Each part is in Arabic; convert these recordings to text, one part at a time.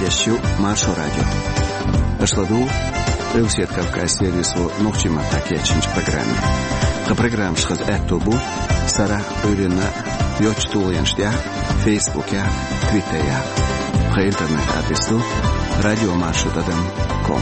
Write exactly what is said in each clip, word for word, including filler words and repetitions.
Радио Маршо Радио. Ашладу Русет Кавказ сервису Нухчима Такечинч программе. Ха программ шхаз этубу Сара Урина Йочтулянштя Фейсбуке Твиттере. Ха интернет адресу радио маршо точка ком.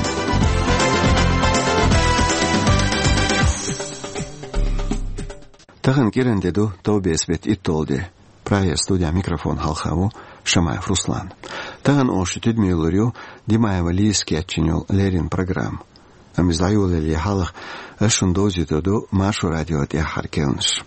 Тагын керендеду тобесбет иттолде. Прая студия микрофон халхаву Шамаев Руслан. Тагын оши тедмейлурю Димаева лискетчинюл лерин программ. Амиздаюле ли халах ашундозитоду Маршо Радио Тяхар Келнш.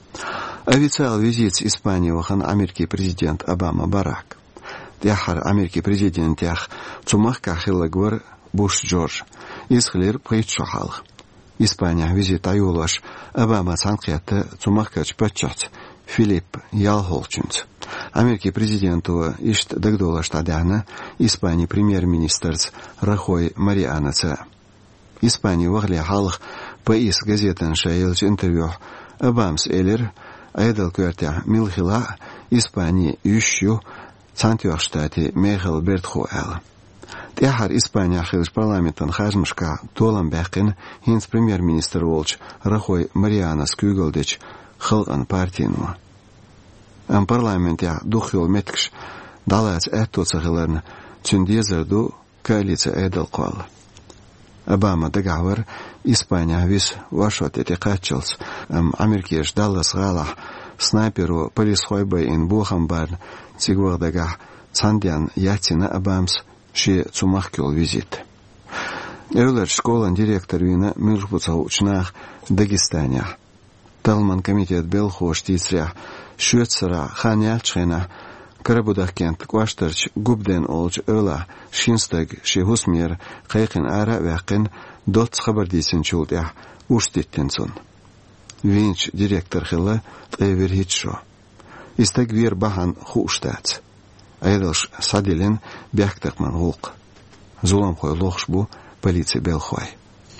Официал визит Испании вахан америкий президент Обама Барак. Тяхар америкий президент тях цумах кахилагвар Буш Джордж. Исхлер притшохалх. Испания визит аюлаш Обама санкетте цумах кач пачат. Филипп Ялхолчинц. Америкий президенту ишт дагдола штадана Испании премьер-министрц Рахой Марианаца. Испании вахле халх паис газетан шаилч интервью Обамс элер айдал квартя милхила Испании ющу цантюах штати Мехал Бертхуэл. Тяхар Испания хилш парламентан хажмшка толам бәкин хинс премьер-министр волч Рахой Марианас кюгалдич Хылган партийну. Ам парламентя духил меткш далац эттоцахиларн цундезерду коалиция эдал квал. Обама дагавар Испания вис вашот этикатчилс ам Америкеш даллас гала снайперу полисхойбай ин бухамбар цигвардага цандян ятина Обамс ши цумахкил визит. Эвлер школан директор вина милжбуцаучнах Дагестания. Талман комитет Белхош тицря Швецера ханялчхена Карабудахкент кваштерч губден олж öla шинстаг шихусмер кайкын ара вакын дот хабардисен чулдя уштиттенсон. Винч директор хила эверхитшо. Истаг вер бахан хуштац. Айдалш садилен бяктакман гулк. Зулам хой лохшбу полиция Белхой.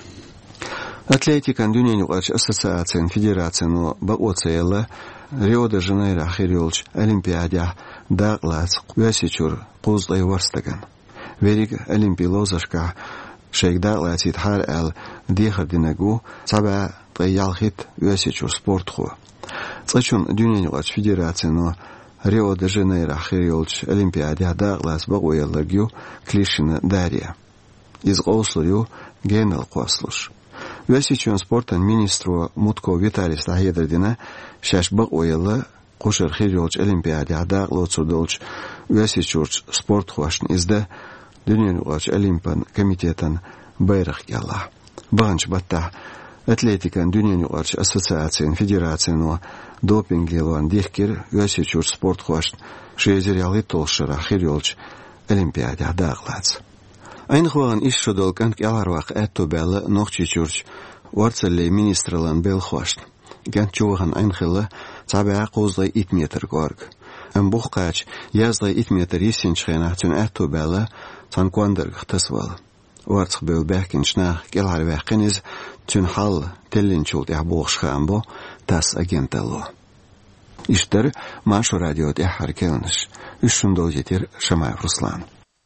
Атлетикан дюненюгач ассоциациян федерацияну баоцейла Рио-де-Жанейро хирюлч Олимпиадя дағлац вясичур қузлай варстаган. Верик олимпиолозашка шейк дағлац итхар әл дехардинагу саба тайялхит вясичур спортху. Цачун дюненюгач федерацияну Рио-де-Жанейро хирюлч Олимпиадя дағлац бағуяллагю клишина дарья. Из ғослую генал қослуш. Весичун спортан министру Мутко Виталий Стахедрадина шаш бак ойылы қошыр хирюлч Олимпиаде адақ лоцудолч весичурч спорт хуашын изді дүниенуғач Олимпан комитетан байрақ ялла. Бағанч батта атлетикан дүниенуғач ассоциациян федерацияну допингелуан дихкер весичурч спорт хуашын шезерялы толшыра хирюлч Олимпиаде адақ лац. Айнхуан ишшудол канк яларвақ әтту бәлі ноқчи чурч варцалли министрлан белхуашт. Гант чуахан айнхылы цабаа қозлай ит метр горг. Әм бұққач язлай ит метр есенчхена түн әтту бәлі цанкуандырғық тысвал. Варцық бәл бәкін шнақ келар бәкін из түн хал теллин чулт я бұқшқан бұ тас агенталу. Иштер Маршо Радио Тяхар Келнш. Үшшундол жетер Шамаев Руслан.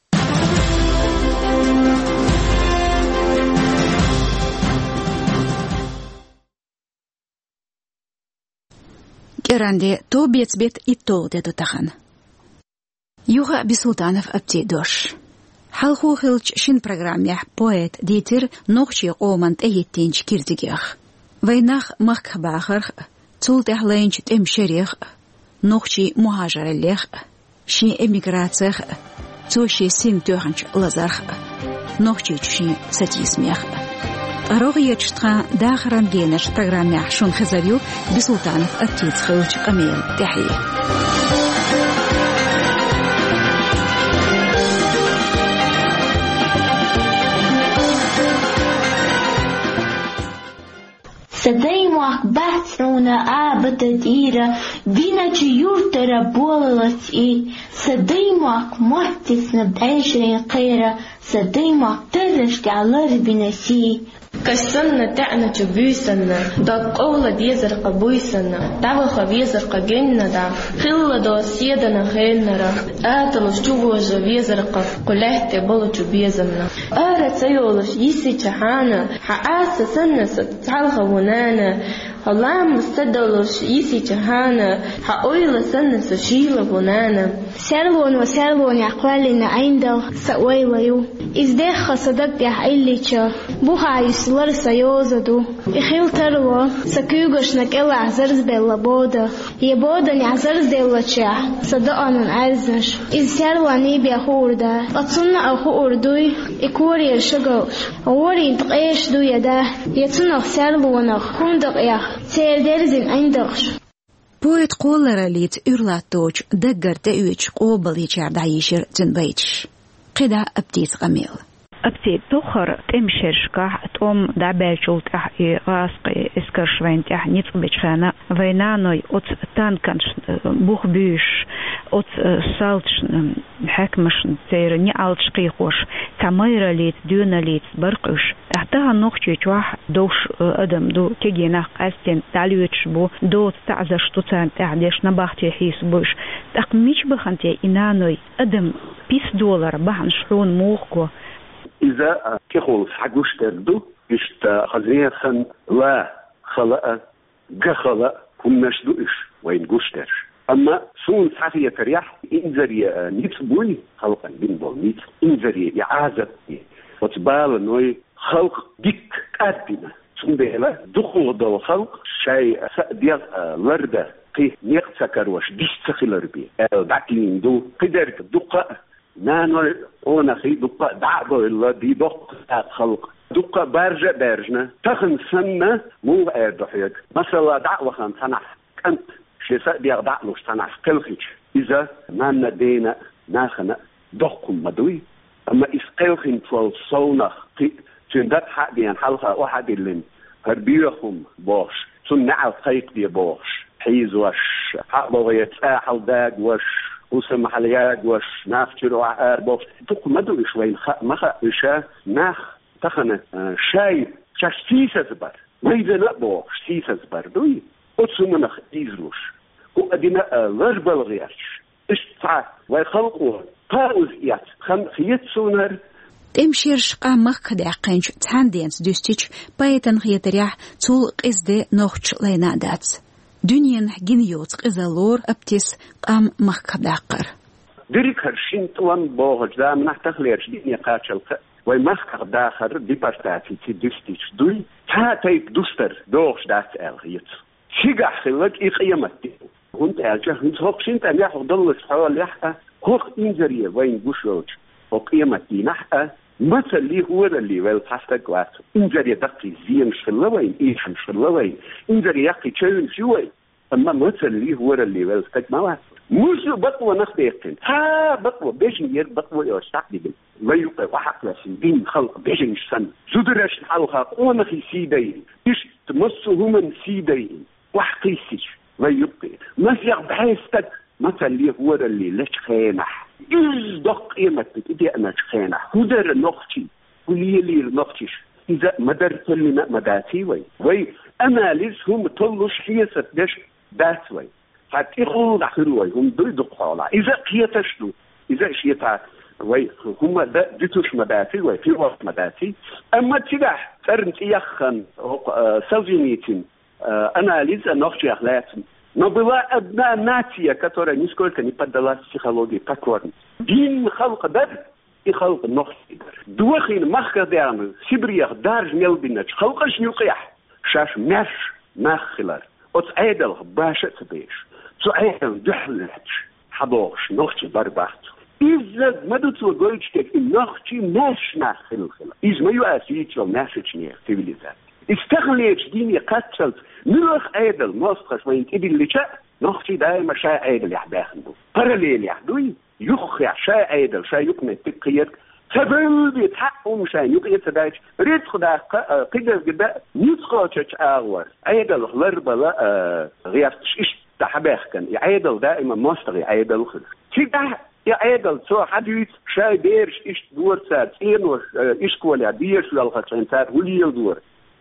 Керанде то бецбет и то деду тахан. Юга Бисултанов Аптидош. Халху хилч шин программе поэт дитер нохчи омант эйттинч кирдигех. Вайнах махбахар цултах лэнч темшерех нохчи мухажарелех ши эмиграциях цуши син тоханч лазарх нохчи чши сатисмех. رغيتشتغا داخران جينش программе شون خزاريو بسلطانف أبتيد خلج قميل تحية Садаймах бацруна абата тира, вина чиюртара болалас и садаймах маттис набдайшрин қира, садаймах тырышки алар бинаси. كسرنا تعنا تبوسنا دا قولة ديزر قبوسنا دعوة بيزر قجنا دا خلة دا سيدنا خيرنا آتلوش جوج بيزر قف كله تبلو تبيزنا آرت سيولش يسي تحانا حاسة سنة ستعلق ونانا الله مستدلوش يسي تحانا حقويل سنة سشيل ونانا سلون وسلون يقوالنا عندو سويليو إزدخ صدق يحيليشا بوها يسلر سيوزدو إخيل تروا سكيوغش نكيل عزرز بيلا بودا يبودا نعزرز ديلا تشاح صدقنا عزنش إز سلواني بيخوردا أتصنع أخو أردوي إكوري الشغوش أوري تقيش دو يدا يتنخ سلونخ كوندق يخ سير درزين عندخش بويت قولر ليت إرلاتوش دقر تأويش قوبل يشار دعيشر تنبيتش قدا أبتيس غميل أبتي تخر تمشرشكح تقوم دعبالشول تح غاسق إسكرشوين تح نيتق بيتخانا وينانوي أوت تانكنش بوخ بيش أوت سالتش حكمش تير نيالتش قيقوش تمير ليت دون ليت برقش احتها نوختي تواح دوش أدم دو تيجي ناق أستين تعليوتش بو دو تعزش توتان تعديش نباختي حيس بوش تقميش بخانتي إنانوي أدم بيس دولار بحن شحون موخكو إذا كيقول حقوش تردو إشت خزيخن لا خلق جخلق هم نشدو إش وين قشتر أما سون صحية تريح إنزري نيتبوي خلقا بين بولميت إنزري إعازة وتبال نوي خلق ديك قادمة سون بيلا دخول دول خلق شيء ديال لردة قي نيقتسكر وش ديش تخيلر بي دعكلين دو قدرت دقة نانو أنا خي دقة دعبو إلا دي دقة خلق دقة بارجة بارجنا تخن سنة مو أردحيك مثلا دعوة خان تنح كنت شيسا ديال دعلوش تنح قلخيش إذا ما ندينا ناخنا دقم مدوي أما إسقلخين فول صونخ تندت حق ديان حلقة واحد اللين هربيرهم باش تن نعل قيق دي باش حيز وش حقبو يتساحل داق وش وسم حليات وش نافتر وعار باش دق مدوي شوين خ مخ إشا ناخ تخنا شاي شاش سيسة زبر ما إذا نبوش سيسة زبر دوي أتسمنخ إيزلوش وأدينا غربل غيرش اشتع ويخلقوا قاوز إيات خم خيت سونر تمشيرش قامخ كده قنش تهندينس دوستيش بايتن خيتريح تول قزده نوخش لينادات دنيان جنيوت قزالور أبتس قام مخ كده قر ديريك هرشين طوان بوغج دا منح تخليرش ديني قاتشل ومخ داخر ديبارتاتي تي دوستيش دوي تا تيب دوستر دوغش دات الغيت شيغا خلق إقيمتي هنت أجا هنت هوكشين تانيح وضلس حوال يحقا هوك إنزرية وين بوشوش وقيمتي نحقا مثل لي هو اللي والفاستا قوات إنزرية دقي زين شلوين إيحن شلوين إنزرية يقي تشاون شوي أما مثل لي هو اللي والفاستا قوات موسو بطوة نخبيقين ها بطوة بيجن ير بطوة يوشتاقدي بل ويوقع وحق لسن دين خلق بيجن سن زودرش الحلقة قونا في سيدين إيش تمسو هم سيدين وحقيسيش ويبقي مسيق بحيستك مثل لي هو اللي لش خينح إز دق قيمتك إدي أنا خينح هدر النقطي ولي لي النقطيش إذا مدرت لنا مداتي وي وي أنا ليس هم طلوش حيسة دش دات وي فاتيخون داخل وي هم دوي دقالا إذا قيتشلو إذا شيتا وي هم ديتوش مداتي وي في وقت مداتي أما تلاح فرنت يخن سوزينيتين анализа ногчи ахлятин. Но была одна нация, которая нисколько не поддалась психологии покорности. Дин халка дар и халка ногчи дар. Дуахин махкадян, сибриях дар мелбинач, халкаш нюкях, шаш мяш нахилар. От айдал баша цбеш. Цу айдал духлач, хабош ногчи барбахт. Из-за мадуцу гольчтек и ногчи мяш нахилхила. Из мою асичил мяшечнее цивилизации. استغليت ديني قتلت نروح عيدل مصخش وين تبي اللي شاء نخشي دائما شاء عيدل يحداخنو قرليل يحدوي يخيع شاء عيدل شاء يقنع تقيت سبل بيتحقوا مشان يقيت سدايش ريد خدا قدر قدا نسخوش اغور عيدل غلربا لا غيرتش ايش تحباخكن عيدل دائما مصطغي عيدل خد تيدا يا عيدل سو حديث شاء بيرش ايش دور ساد اين وش ايش كولي بيرش للخشين ساد ولي يدور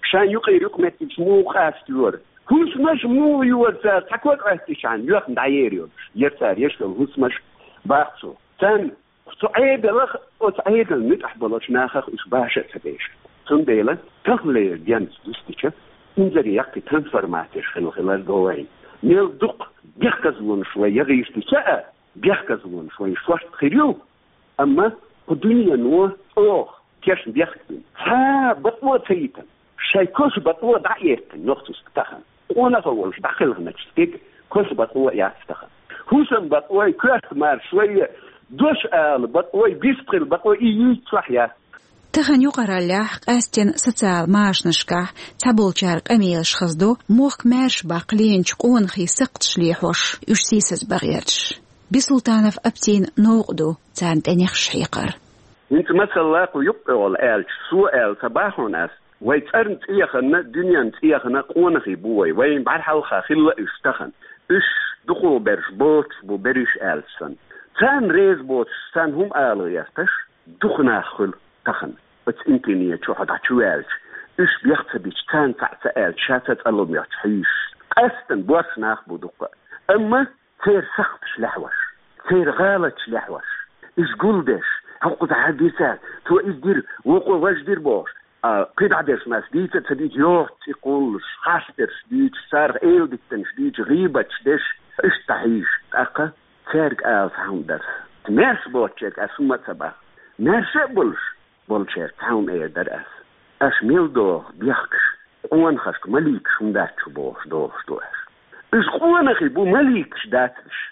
شان يقيرك متش مو خاستور هوس مش مو يوزا تكوك عستشان يوخ دايريو يرسال يشتغل هوس مش باقصو تان صعيد لخ وصعيد المتح بلوش ناخخ إش باشا تبيش سنديلا تغلي ديانس دوستيشة انزل يقي ترانسفورماتيش خلو خلال دوين نيل دق بيحكزلون شوي يغيشتشاء بيحكزلون شوي شوارت خيريو أما الدنيا نوه أوه كيش بيحكزلون ها بطوة سيطا شايكوش بطوة دعيتن نقصص تخن وانا فولش داخلها نتشتك كوش بطوة يعستخن هوسن بطوة كوش مار شوية دوش آل بطوة بيسقل بطوة إيجي صحيا تخن يقرأ لح قاستين سوциал ماش نشكح تابول شارك أميلش خزدو موخ مارش باقلين شقون خي سقط شليحوش يش سيسز بغيرش بسلطانف أبتين نوقدو تان تانيخ شحيقر انت مثلا لاقو يبقى الآل سؤال تباحون أس ويتقرن تيخنا دنيا تيخنا قون خي بوي وين بعد حلقة خلا اشتخن اش دخلوا برش بوتش بو بريش آلسن تان ريز بوتش تان هم آلو يستش دخنا خل تخن بس إمكانية شو حد عشوالش إيش بيحصل بيش كان تعتقل شاتت ألوم يحتحيش أستن بوش ناخبو دقة أما تير سختش لحوش تير غالتش لحوش إيش قلدش هقود عديسات تو إيش دير وقو واش دير بوش آه قيد عديش ناس ديتا تديج يوت يقولش خاسترش ديج سار إيل ديتنش ديج غيبتش ديش إيش تحيش أقا تيرك آل فهم درس ناس بوتشيك أسمت سبا ناس بولش بولشير تاون ايه درس اش ميل دو بيحكش قوان خشك مليكش مداتش بوش دوش دوش اش قوان اخي بو مليكش داتش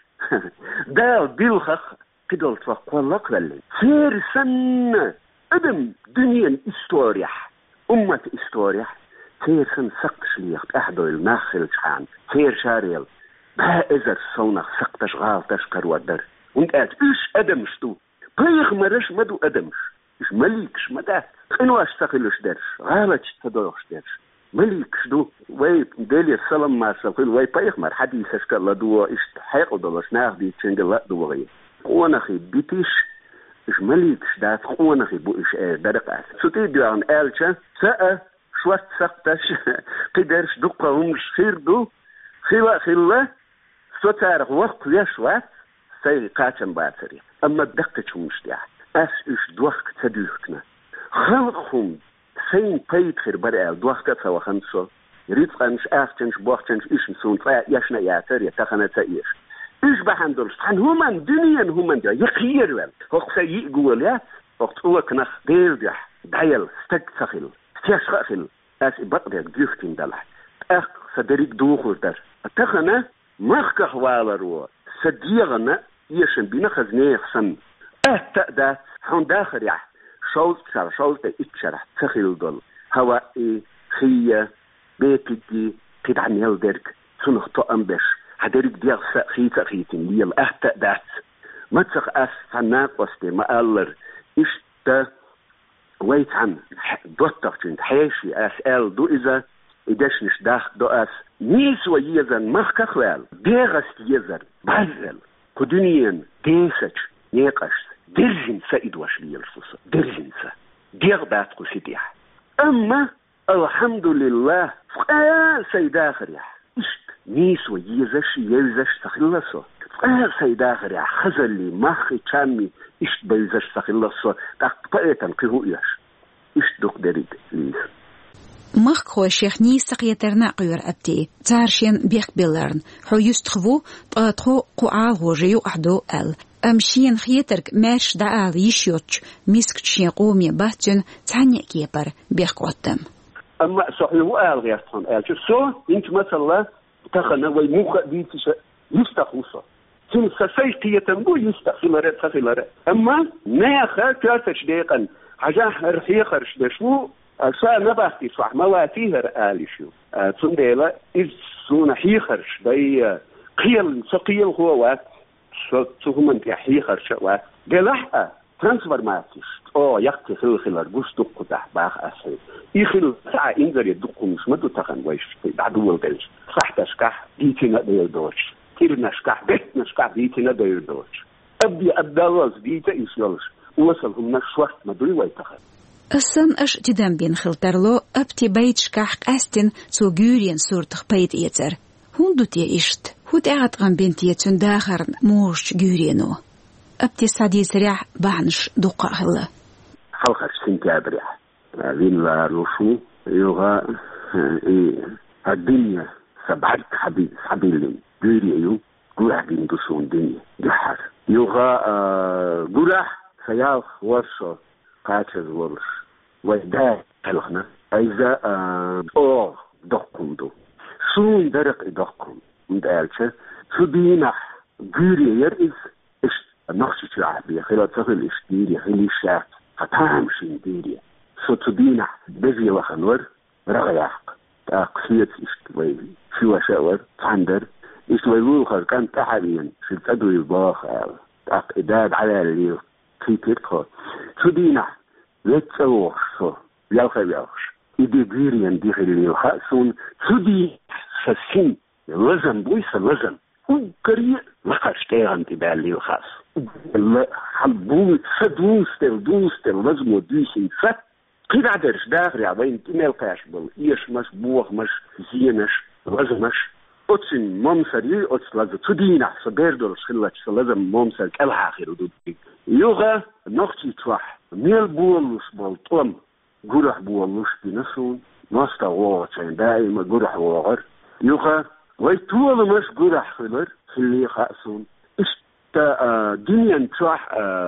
دال ديلخخ قدل توقوالك ولي سير سن ادم دنيا استوريح امة استوريح سير سن سقش ليخت احدو الماخل شحان سير شاريل با ازر صونخ سقتش غالتش كرودر وانت قالت ايش ادمش دو بيخ مرش مدو ادمش إيش مليكش مدات إنو أشتغلش درش غالتش تدوش درش مليكش دو وي دالي السلام ما سقيل وي بايخ مر حديث أشكال دو إيش حيقو دولش ناخ دي تشنجل لا دو غي قوانا خي بيتيش إيش مليكش دات قوانا خي بو إيش إيه درق أس سوتي دوان آلشا سأ شوات سقتش قدرش دقا ومش خير دو خيلا خيلا سوتارغ وقت يشوات سيغي قاتن باتري أما دقتش ومش ديح أس إيش دوخك تدوخكنا خلقهم سين بيت خير برئال دوخك تسوى خمسو يريد قنش آفتنش بوختنش إيش نسون فايا يشنا ياتر يتخنا تأيش إيش بحندلش تحن همان دنيا همان دي يقير وال وقت سيئ قول يا وقت قوك نخ دير ديح دايل ستك سخيل ستيش خخيل أس إبقى دوختين دلح أخ سدريك دوخور در أتخنا مخك حوالا رو سديغنا يشن بينا خزنيخ سن أهتأدت حون داخل يح شولت شر شولت إتشرح تخيل دول هوائي خية بيتي قد عن يلدرك سنخ طقم بش هدرك ديال خيطة خيطين ليل أهتأدت ما تسخ أس عناق وستي ما قالر إشتا ويت عن دوتك جند حيشي أس آل دو إذا إداش نش داخ دو أس نيس ويزن مخك خوال ديغست يزن بازل كدنيا ديسج نيقش درجن سيد وشلي الفصل درجن سا ديغ باتقو سيديح أما الحمد لله فقال سيداخر يح إشت نيس ويزش يزش سخلصو فقال سيداخر يح خزلي مخي تامي إشت بيزش سخلصو تقطئتا قهو إيش إشت دوك دريد ليس مخ خو شيخ ني سقيترنا قير أبتي تارشين بيخ بيلرن حو يستخفو طاطخو قوعا غوجيو أحدو أل أمشين خيترك ماش دعال يشيوتش ميسك تشين قومي باتن تاني كيبر بيخ قوتم أما صحيح وقال غيرتهم قال شو سو انت مثلا تخنا ويموخ ديتش يستخوصا تن سسيقية تنبو يستخفلرت خفلرت أما ناخا كاتش ديقا عجاه رحيق رشدشو أسا نباختي صح مواتيه رآلي شو تنديلا إذ سونا حيخرش دي قيل سقيل هو وات سوهمن تي حيخرش وات دي لحقا ترانسفورماتيش أو يختي خل خلر بوش دقو تح باخ أسهل يخل ساعة إنزر يدقو مش مدو تخن ويش بعدو البلش صح تشكح ديتنا دير دوش تير نشكح بيت نشكح ديتنا دير دوش أبدي أبدالوز ديتا إسيولش وصلهم نشوات مدوي ويتخن أصلا أش جدًا بين خلترلو أبتي بيت شكاح قاستن سو جورين صورتخ بيت يتر هندو تي إشت هود أعد غن بنتي تنداخر موش جورينو أبتي سادي سريع بعنش دقا هلا خلقش سنتابريح وين لا روشو يوغا الدنيا سبعت حبيب حبيلين جوريو قرح بين دوسون دنيا دحر يوغا قرح سياخ ورشو قاتل ورش ويدا خلقنا إذا أو دقم دو سون درق دقم مدالشة سبينح جورير إذ إش نخشى شعبية خلال تغل إشتيري خلي شاك فتام شين ديري سو تبينح بزي وخنور رغياق تأقسيت إشتوي شو شاور تندر إشتوي وخر كان تحريا في التدوي الباخر تأقداد على اللي كيتيركو تبينح لتسوخ سو يوخ يوخ إدي جيريان دي خلي يوخاسون تبي سسين لازم بويس لازم هو كريه لخش تيغن تبالي يوخاس حبون سدوستل دوستل لازم وديسين فت قيد عدرش داخري عبين تميل قاشبل إيش مش بوغ مش زينش لازمش أتسن ممسري أتس لازم تدينا سبيردول شلتش لازم ممسر كالحاخر ودودي يوغا نختي توح ميل بولوس بولطلم قرح بولوس بنسون ناستا وغتين دائما قرح وغر يوغا ويتول مش قرح خلر خلي خاسون اشتا دنيا توح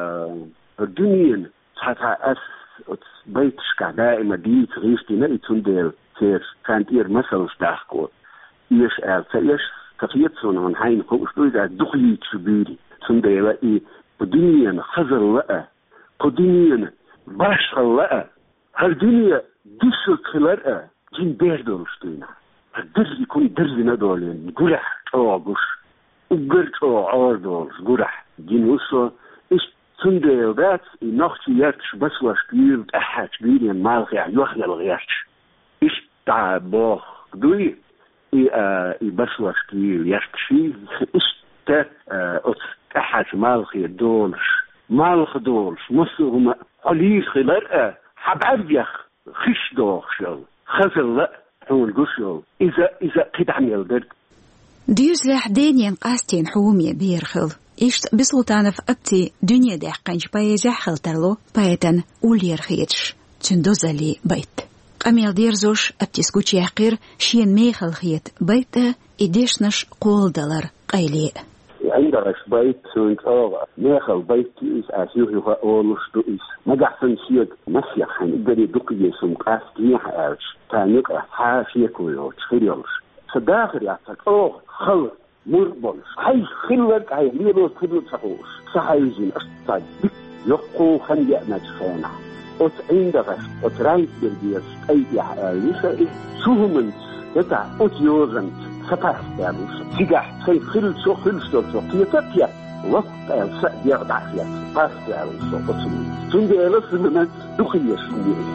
دنيا حتى أس بيتشكا دائما ديت غيشتنا يتندل كير كانت إير مثل اشتاحكو إيش آل فإيش تفيتسون عن حين قوشتو إذا دخلي تشبيري تندل إيه بدنيا خزر لأ بدنيا باشر لأ هالدنيا ديشل خلرأ جين بيردول شتينا هالدرز يكون درز ندولين قرح توغش وقر تو عوردول قرح جين وصو إيش تندل ذات نختي يرتش بس وشبير أحد شبيرين مالغي يوخي الغيرتش إيش تع بوخ دوي إي آه إي بس وشبير يرتشي إيش تا أتس أحد مالغي دولش مالغ دولش مصر عليش خلرأ حبعب يخ خش دوخ شو خزر لا هو القشو إذا إذا قد عمل درد ديوز لحدين ينقاستين حومي بيرخل إيشت بسلطانة في أبتي دنيا دحقنش بايزي حلترلو بايتن أولير خيتش تندوزالي بيت قميل ديرزوش أبتي سكوتش يحقير شين ميخل خيت بيت إديشنش قول دلار قيلي عندك بيت سنت أغا ميخل بيت إيس أسيوه أولوش دو إيس مجحسن سيد مسيح حين إدري دقية سمقاس كيح أرش تانيك حاشيك ويوش خيريوش صداخر يعطيك أوه خل مربلش هاي خلوك هاي ليلو خلو تحوش سحايزين أشتاد بك يقو خن يأمج خينا أت عندك أت رايت برديش أيدي حاليسة شوه من يتع أت يوزنت سفاح دالوس سيجاح سي خل شو خل شو شو قيتك وقت السأ يغدع فيها سفاح دالوس أتمنى تندي ألس من دخية شوية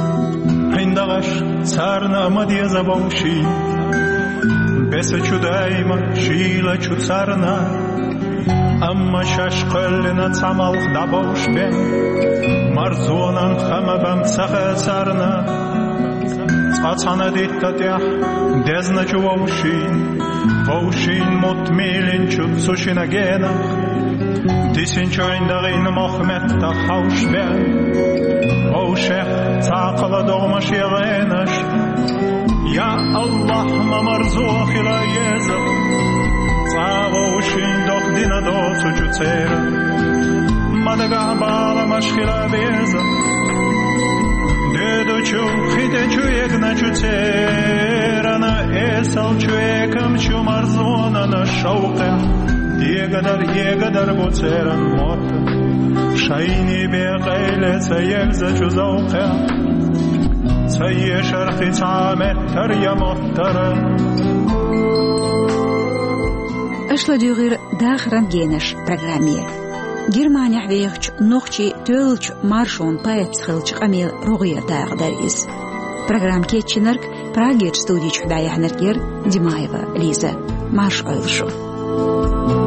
عندغش царна мадьяза бауши беса чудайма шила чу царна амма шашқылына цамалх да баушбен марзонан хамабам цаха царна цацана диттатях дезна чу бауши баушин мутмилин чу цушинагенах дисинчойндагин мохмет та хаушбен أوشح تعقل دومش يغينش يا الله ما مرزوخ لا يزق تعوشين دوخ دينا دوتو جوتير ما دقع بالا مشكلة بيزق ديدو چو خيدي چو يقنا جوتير أنا إيسال چو يكم چو مرزونا نشوقه يقدر يقدر بوتيرن موت شايني بقيلة سيلزة جزوقة سي شرخي تعامل تريا محترم أشلا ديغير داخران جينش برنامج Германия حويخش نوخشي تولش مارشون بايت خلش قميل روغير داغ داريز программ кетчинерк Праге студич худая хнергер Димаева Лиза Марш ойлшу